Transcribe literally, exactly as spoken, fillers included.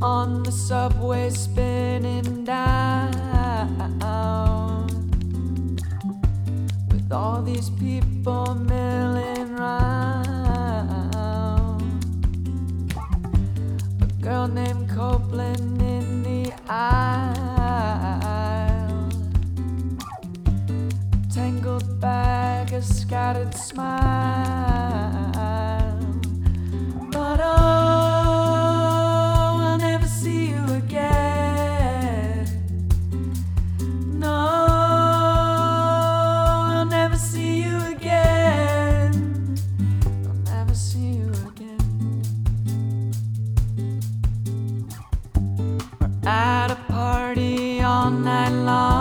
on the subway spinning down, with all these people milling round. A girl named Copeland in the aisle, a tangled bag, a scattered smile. But oh, at a party all night long.